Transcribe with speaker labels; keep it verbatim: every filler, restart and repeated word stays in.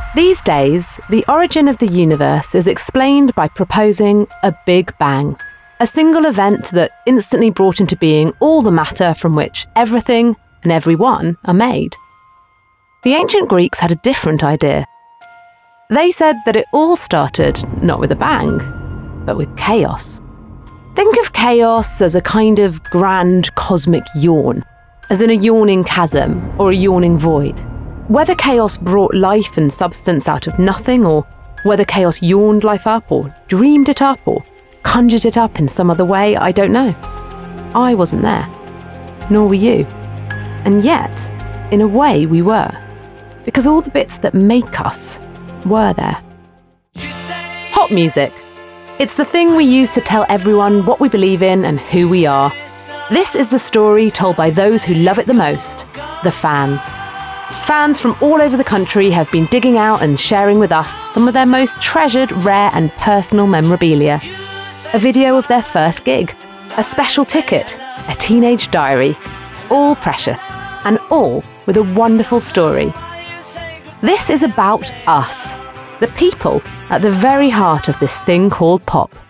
Speaker 1: These days, the origin of the universe is explained by proposing a Big Bang, a single event that instantly brought into being all the matter from which everything and everyone are made. The ancient Greeks had a different idea. They said that it all started not with a bang, but with chaos. Think of chaos as a kind of grand cosmic yawn, as in a yawning chasm or a yawning void. Whether chaos brought life and substance out of nothing, or whether chaos yawned life up, or dreamed it up, or conjured it up in some other way, I don't know. I wasn't there, nor were you. And yet, in a way, we were, because all the bits that make us were there. Pop music. It's the thing we use to tell everyone what we believe in and who we are. This is the story told by those who love it the most, the fans. Fans from all over the country have been digging out and sharing with us some of their most treasured, rare and personal memorabilia. A video of their first gig, a special ticket, a teenage diary, all precious and all with a wonderful story. This is about us, the people at the very heart of this thing called pop.